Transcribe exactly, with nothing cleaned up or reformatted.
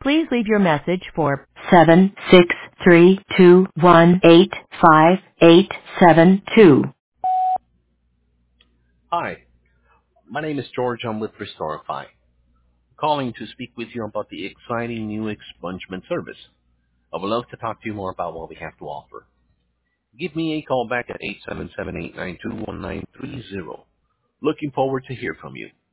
Please leave your message for seven six three two one eight five eight seven two. Hi, my name is George. I'm with Restorify, calling to speak with you about the exciting new expungement service. I would love to talk to you more about what we have to offer. Give me a call back at eight seven seven, eight nine two, one nine three zero. Looking forward to hear from you.